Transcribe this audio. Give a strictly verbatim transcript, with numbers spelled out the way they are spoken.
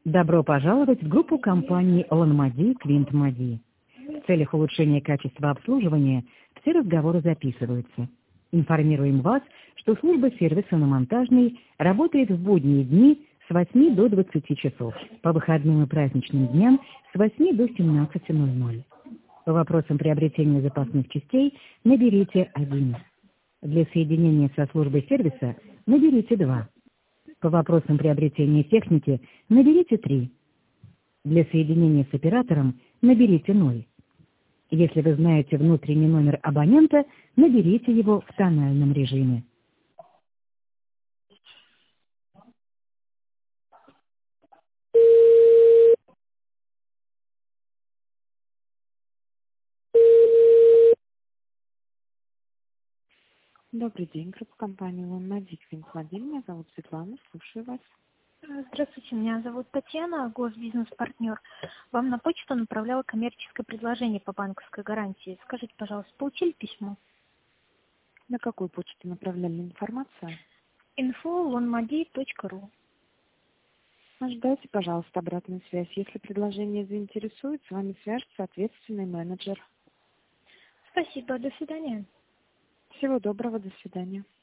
Добро пожаловать в группу компании Лонмади Квинт Мади. В целях улучшения качества обслуживания все разговоры записываются. Информируем вас, что служба сервиса на Монтажной работает в будние дни с восьми до двадцати часов, по выходным и праздничным дням с восьми до семнадцати ноль-ноль. По вопросам приобретения запасных частей наберите один. Для соединения со службой сервиса наберите два. По вопросам приобретения техники наберите три. Для соединения с оператором наберите ноль. Если вы знаете внутренний номер абонента, наберите его в тональном режиме. Добрый день, группа компании Лонмади Квинт Мади. Меня зовут Светлана, слушаю вас. Здравствуйте, меня зовут Татьяна, госбизнес-партнер. Вам на почту направляла коммерческое предложение по банковской гарантии. Скажите, пожалуйста, получили письмо? На какую почту направляли информацию? инфо лонмади точка ру. Ожидайте, пожалуйста, обратную связь. Если предложение заинтересует, с вами свяжется ответственный менеджер. Спасибо, до свидания. Всего доброго, до свидания.